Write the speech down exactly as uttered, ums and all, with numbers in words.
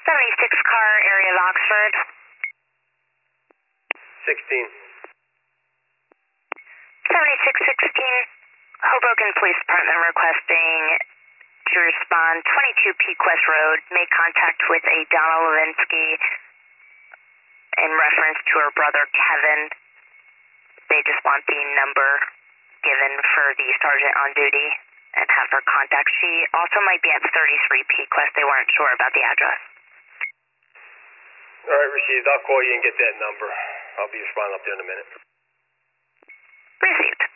seventy-six car, area of Oxford. sixteen. seventy-six sixteen, Hoboken Police Department requesting to respond twenty-two Pequest Road, make contact with a Donna Levinsky in reference to her brother Kevin. They just want the number given for the sergeant on duty and have her contact. She also might be at thirty-three Pequest. They weren't sure about the address. All right, received. I'll call you and get that number. I'll be responding up there in a minute. Received.